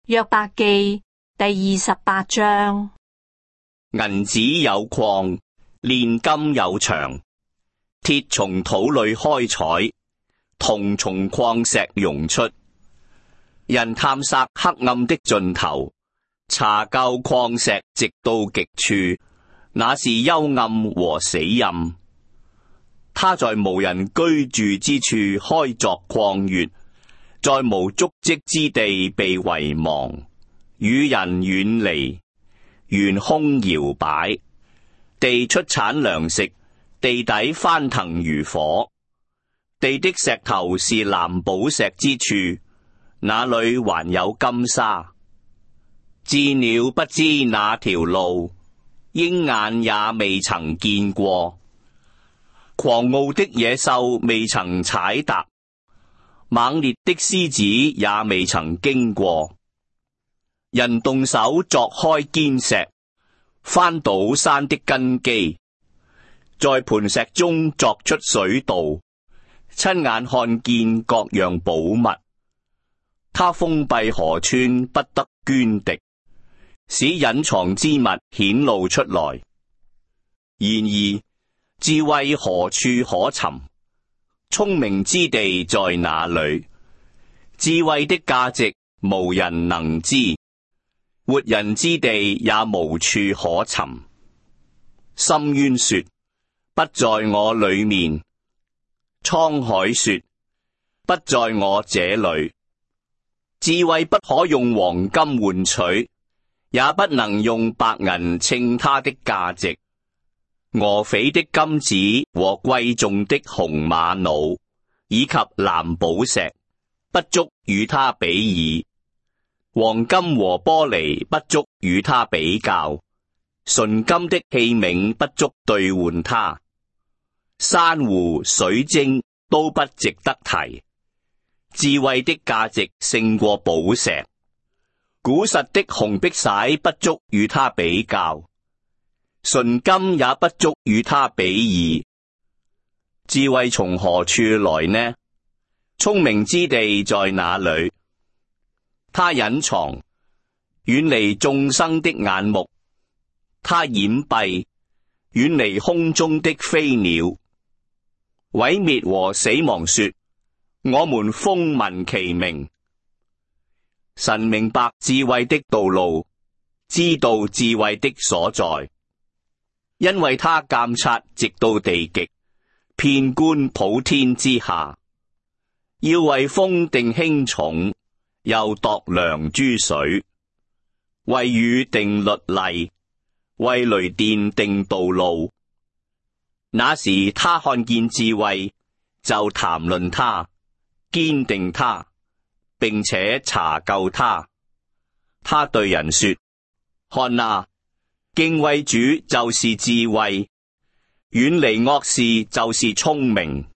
約伯記第28章。 銀子有礦，煉金有場，鐵從土裏開採，銅從礦石溶出。人探索黑暗的盡頭，查究礦石直到極處，那是幽暗和死蔭。他在無人居住之處開鑿礦穴，在無足跡之地被遺忘，與人遠離，懸空搖擺。地出產糧食，地底翻騰如火。地的石頭是藍寶石之處，那裏還有金沙。鷙鳥不知那條路，鷹眼也未曾見過。狂傲的野獸未曾踩踏，猛烈的獅子也未曾經過。人動手鑿開堅石，翻倒山的根基，在磐石中鑿出水道，親眼看見各樣寶物。他封閉河川，不得涓滴，使隱藏之物顯露出來。然而智慧何處可尋？聰明之地在哪裏？智慧的價值無人能知，活人之地也無處可尋。深淵說：不在我裏面。滄海說：不在我這裏。智慧不可用黃金換取，也不能用白銀稱它的價值。俄斐的金子和貴重的紅瑪瑙，以及藍寶石，不足與它比擬。黃金和玻璃不足與它比較，純金的器皿不足兌換它。珊瑚、水晶都不值得提。智慧的價值勝過寶石，古實的紅碧璽不足與它比較。純金也不足與它比擬。智慧從何處來呢？聰明之地在哪裏？它隱藏，遠離眾生的眼目；它掩蔽，遠離空中的飛鳥。毀滅和死亡說：我們風聞其名。神明白智慧的道路，知道智慧的所在。因為他監察直到地極，遍觀普天之下，要為風定輕重，又度量諸水，為雨定律例，為雷電定道路。那時他看見智慧，就談論他，堅定他，並且查究他。他對人說：看啊，敬畏主就是智慧，遠離惡事就是聰明。